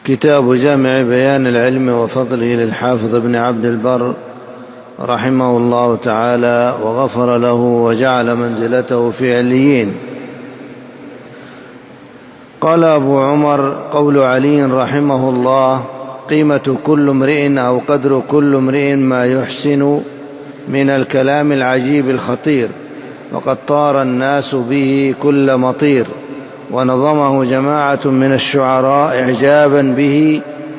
كتاب جامع بيان العلم وفضله للحافظ ابن عبد البر رحمه الله تعالى وغفر له وجعل منزلته في عليين. قال أبو عمر: قول علي رحمه الله: قيمة كل امرئ أو قدر كل امرئ ما يحسن من الكلام العجيب الخطير، وقد طار الناس به كل مطير. ونظمه جماعة من الشعراء إعجابا به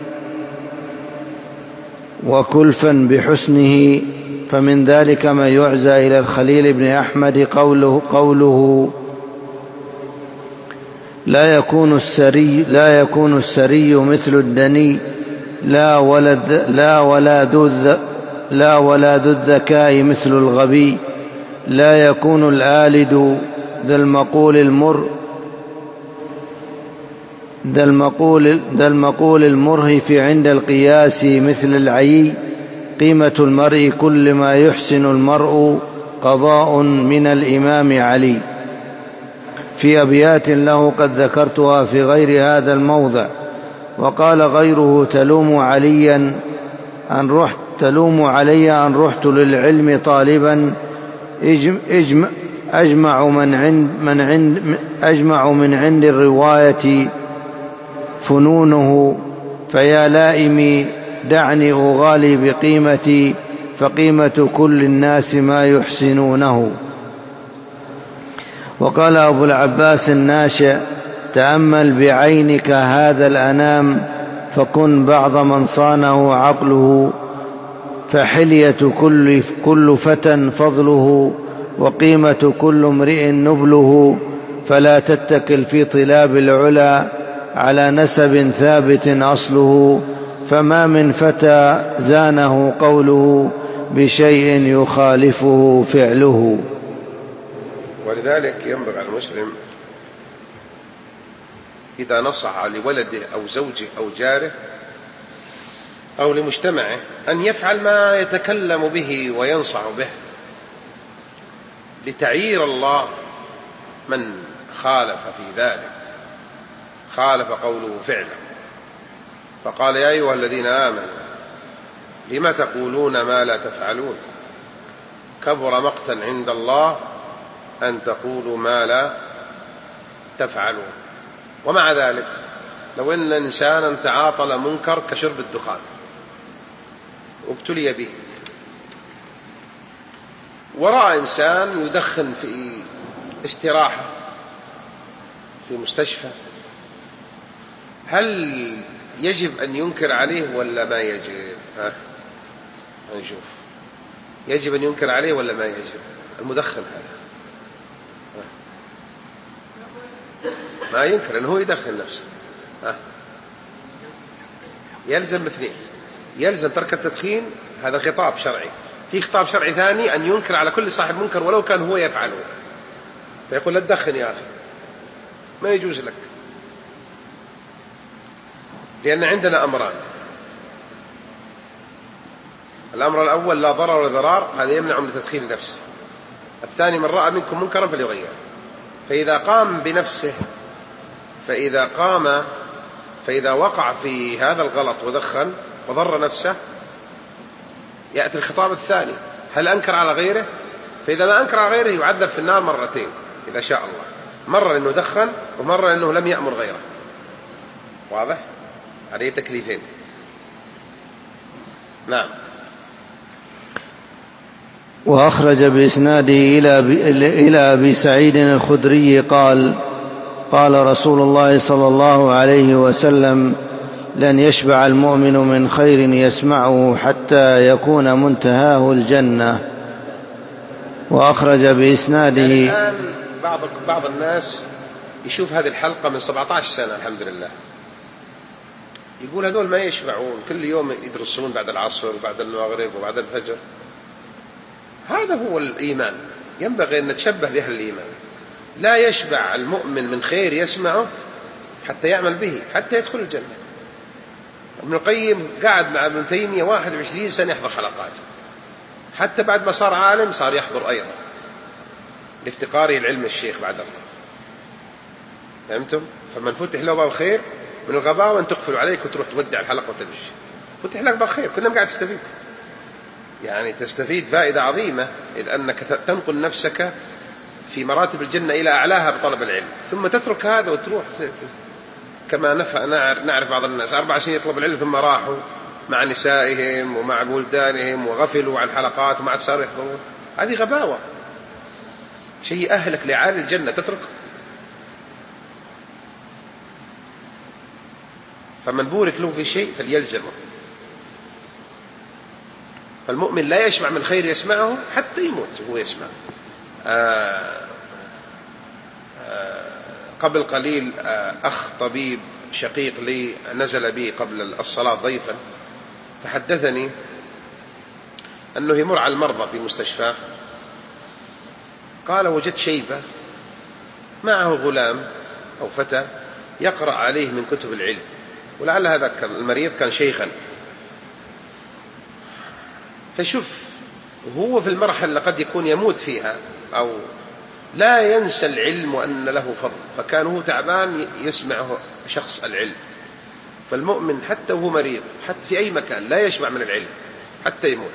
وكلفا بحسنه، فمن ذلك ما يعزى إلى الخليل بن أحمد قوله: لا يكون السري مثل الدني، لا ولا ذو الذكاء مثل الغبي، لا يكون الآلد ذا المقول المرهف عند القياس مثل العيي. قيمة المرء كل ما يحسن المرء، قضاء من الإمام علي. في أبيات له قد ذكرتها في غير هذا الموضع. وقال غيره: تلوم علي أن رحت للعلم طالبا، أجمع من عند الرواية فنونه، فيا لائمي دعني أغالي بقيمتي، فقيمة كل الناس ما يحسنونه. وقال أبو العباس الناشئ: تأمل بعينك هذا الأنام، فكن بعض من صانه عقله، فحلية كل فتى فضله، وقيمة كل امرئ نبله، فلا تتكل في طلاب العلا على نسب ثابت أصله، فما من فتى زانه قوله بشيء يخالفه فعله. ولذلك ينبغي على المسلم إذا نصح لولده أو زوجه أو جاره أو لمجتمعه أن يفعل ما يتكلم به وينصح به، لتعيير الله من خالف في ذلك، خالف قوله فعله. فقال: يا أيها الذين آمنوا لم تقولون ما لا تفعلون، كبر مقتا عند الله أن تقولوا ما لا تفعلون. ومع ذلك لو أن إنسانا تعاطل منكر كشرب الدخان وابتلي به، ورأى إنسان يدخن في استراحة في مستشفى، هل يجب أن ينكر عليه ولا ما يجب؟ نشوف، يجب أن ينكر عليه ولا ما يجب؟ المدخن هذا ما ينكر لأنه هو يدخن نفسه. يلزم اثنين: يلزم ترك التدخين، هذا خطاب شرعي. في خطاب شرعي ثاني أن ينكر على كل صاحب منكر ولو كان هو يفعله، فيقول: لا تدخن يا أخي، ما يجوز لك. لأن عندنا أمران: الأمر الأول لا ضرر ولا ضرار، هذا يمنع من تدخين نفسه. الثاني: من رأى منكم منكرا فليغيره. فإذا قام بنفسه، فإذا وقع في هذا الغلط ودخن وضر نفسه، يأتي الخطاب الثاني: هل أنكر على غيره؟ فإذا ما أنكر على غيره يعذب في النار مرتين إذا شاء الله، مرة لأنه دخن ومرة لأنه لم يأمر غيره. واضح؟ عليه تكليفين. نعم. وأخرج بإسناده إلى أبي سعيد الخدري قال: قال رسول الله صلى الله عليه وسلم: لن يشبع المؤمن من خير يسمعه حتى يكون منتهاه الجنة. وأخرج بإسناده. يعني الآن بعض الناس يشوف هذه الحلقة من 17 سنة الحمد لله، يقول هذول ما يشبعون، كل يوم يدرسون بعد العصر وبعد المغرب وبعد الفجر. هذا هو الإيمان، ينبغي أن نتشبه بأهل الإيمان. لا يشبع المؤمن من خير يسمعه حتى يعمل به حتى يدخل الجنة. ابن القيم قعد مع ابن تيمية 21 سنة يحضر حلقات، حتى بعد ما صار عالم صار يحضر أيضا لافتقاره العلم الشيخ بعد الله. فهمتم؟ فمن فتح له باب الخير من الغباوة أن تقفل عليك وتروح تودع الحلقة وتمشي. فتح لك باب خير، كل يوم قاعد تستفيد، يعني تستفيد فائدة عظيمة، لأنك تنقل نفسك في مراتب الجنة إلى أعلاها بطلب العلم، ثم تترك هذا وتروح كما نعرف بعض الناس 4 سنين يطلب العلم ثم راحوا مع نسائهم ومع بلدانهم وغفلوا عن حلقات وما عاد صاروا يحضرون. هذه غباوة، شيء أهلك لعالي الجنة تتركه. فمن بورك له في شيء فليلزمه. فالمؤمن لا يشبع من خير يسمعه حتى يموت وهو يسمع. قبل قليل أخ طبيب شقيق لي نزل بي قبل الصلاة ضيفا، فحدثني أنه يمر على المرضى في مستشفى، قال وجدت شيبة معه غلام أو فتى يقرأ عليه من كتب العلم، ولعل هذا المريض كان شيخا. فشوف هو في المرحلة اللي قد يكون يموت فيها أو لا ينسى العلم وأن له فضل، فكان هو تعبان يسمعه شخص العلم. فالمؤمن حتى وهو مريض حتى في أي مكان لا يشبع من العلم حتى يموت.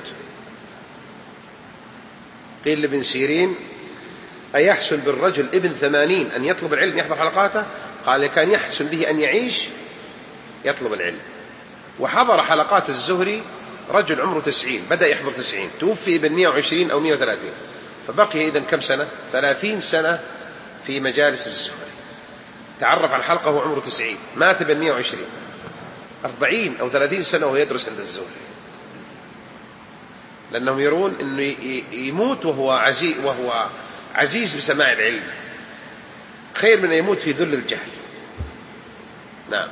قيل لابن سيرين أيحسن بالرجل ابن 80 أن يطلب العلم يحضر حلقاته؟ قال كان يحسن به أن يعيش يطلب العلم. وحضر حلقات الزهري رجل عمره 90، بدأ يحضر 90، توفي ابن 120 أو 130، فبقي إذن كم سنة؟ 30 سنة في مجالس الزهري. تعرف على الحلقة وهو عمره 90، مات ابن 120، 40 أو 30 سنة وهو يدرس عند الزهري، لأنهم يرون أنه يموت وهو عزيز بسماع العلم خير من يموت في ذل الجهل. نعم.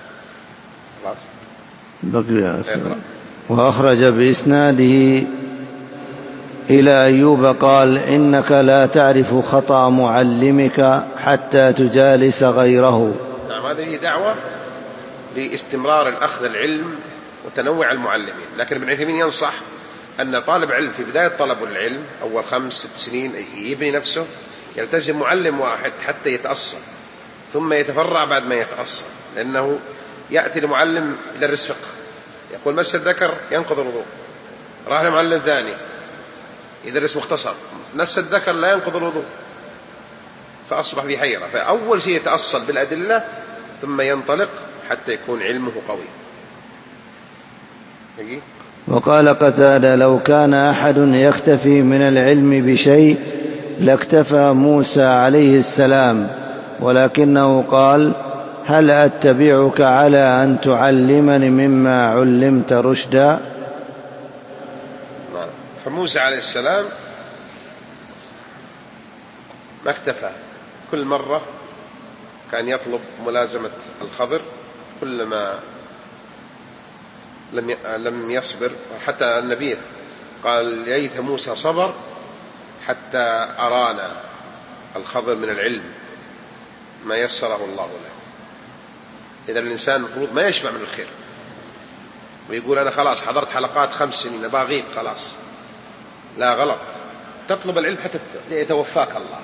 بقي. وأخرج بإسناده إلى أيوب قال إنك لا تعرف خطأ معلمك حتى تجالس غيره. نعم، هذه دعوة لاستمرار الأخذ العلم وتنوع المعلمين. لكن ابن عثيمين ينصح أن طالب علم في بداية طلب العلم أول 5-6 سنين يبني نفسه، يلتزم معلم واحد حتى يتأصل، ثم يتفرع بعد ما يتأصل، لأنه يأتي لمعلم يدرس فقه يقول مس الذكر ينقض الوضوء، راح لمعلم ثاني يدرس مختصر مس الذكر لا ينقض الوضوء، فأصبح في حيرة. فأول شيء يتأصل بالأدلة ثم ينطلق حتى يكون علمه قوي. وقال قتادة لو كان أحد يكتفي من العلم بشيء لاكتفى موسى عليه السلام، ولكنه قال هل أتبعك على أن تعلمني مما علمت رشدا؟ فموسى عليه السلام ما اكتفى، كل مرة كان يطلب ملازمة الخضر، كلما لم يصبر. حتى النبي قال ليت موسى صبر حتى أرانا الخضر من العلم ما يسره الله له. إذا الإنسان المفروض ما يشبع من الخير ويقول أنا خلاص حضرت حلقات 5 سنين باغيب خلاص. لا، غلط. تطلب العلم حتى يتوفاك الله.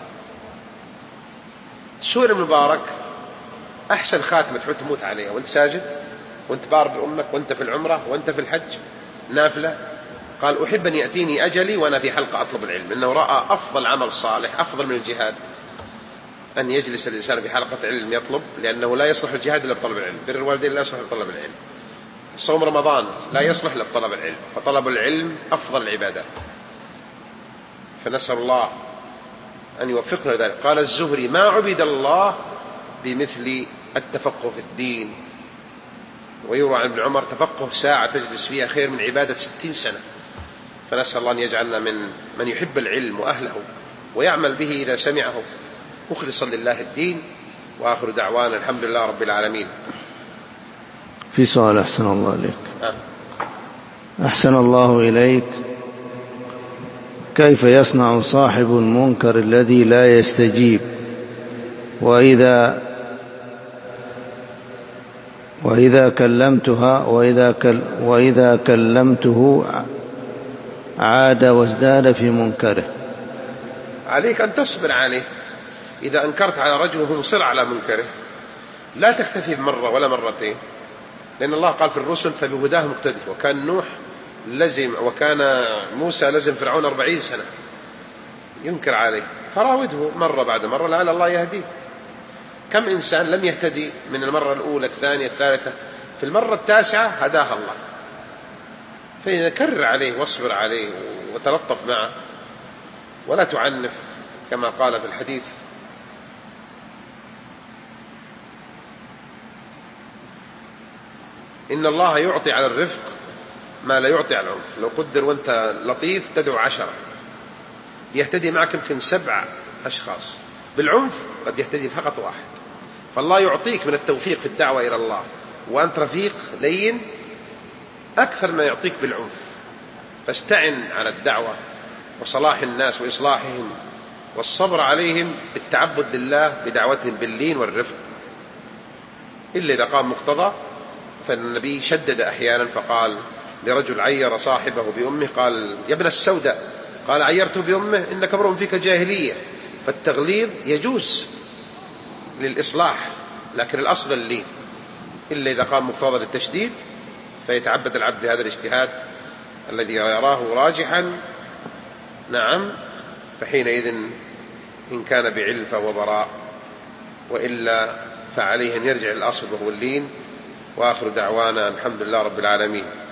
السورة المبارك أحسن خاتمة تحب تموت عليها وانت ساجد وانت بار بأمك وانت في العمرة وانت في الحج نافلة. قال أحب أن يأتيني أجلي وأنا في حلقة أطلب العلم، إنه رأى أفضل عمل صالح أفضل من الجهاد أن يجلس الإنسان في حلقة علم يطلب، لأنه لا يصلح الجهاد إلا بطلب العلم، بر الوالدين لا يصلح بطلب العلم، صوم رمضان لا يصلح إلا بطلب العلم، فطلب العلم أفضل العبادات. فنسأل الله أن يوفقنا لذلك. قال الزهري ما عبد الله بمثل التفقه في الدين. ويروى عن ابن عمر تفقه ساعة تجلس فيها خير من عبادة 60 سنة. فنسأل الله أن يجعلنا من يحب العلم وأهله ويعمل به إذا سمعه مخلصا لله الدين. وآخر دعوانا الحمد لله رب العالمين. في سؤال أحسن الله إليك. أحسن الله إليك. كيف يصنع صاحب المنكر الذي لا يستجيب وإذا كلمته عاد وازداد في منكره؟ عليك أن تصبر عليه. إذا أنكرت على رجل وهو مصر على منكره لا تكتفي بمرة ولا مرتين، لأن الله قال في الرسل فبهداه مقتدي، وكان موسى لزم فرعون 40 سنة ينكر عليه، فراوده مرة بعد مرة لعل الله يهديه. كم إنسان لم يهتدي من المرة الأولى الثانية الثالثة، في المرة التاسعة هداها الله. فإذا كرر عليه واصبر عليه وتلطف معه ولا تعنف، كما قال في الحديث إن الله يعطي على الرفق ما لا يعطي على العنف. لو قدر وانت لطيف تدعو 10 يهتدي معك يمكن 7 أشخاص، بالعنف قد يهتدي فقط 1. فالله يعطيك من التوفيق في الدعوة إلى الله وأنت رفيق لين أكثر ما يعطيك بالعنف. فاستعن على الدعوة وصلاح الناس وإصلاحهم والصبر عليهم بالتعبد لله بدعوتهم باللين والرفق، إلا إذا قام مقتضى. فالنبي شدد أحيانا فقال لرجل عير صاحبه بأمه، قال يا ابن السوداء، قال عيرته بأمه إنك امرؤ فيك جاهلية. فالتغليظ يجوز للإصلاح، لكن الأصل اللين، إلا إذا قام مقتضى للتشديد فيتعبد العبد بهذا الاجتهاد الذي يراه راجحا. نعم، فحينئذ إن كان بعلم فهو براء، وإلا فعليه أن يرجع للأصل وهو اللين. وآخر دعوانا الحمد لله رب العالمين.